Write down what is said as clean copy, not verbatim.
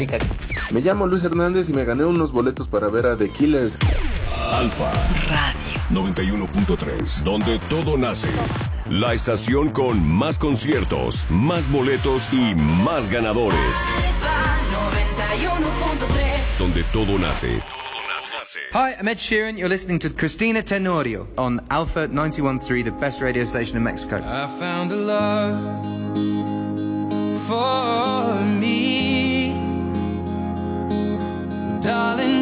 Me llamo Luis Hernández y me gané unos boletos para ver a The Killers. Alfa Radio 91.3, donde todo nace. La estación con más conciertos, más boletos y más ganadores. Alfa 91.3, donde todo nace. Hi, I'm Ed Sheeran. You're listening to Christina Tenorio on Alpha 91.3, the best radio station in Mexico. I found a love for me, darling.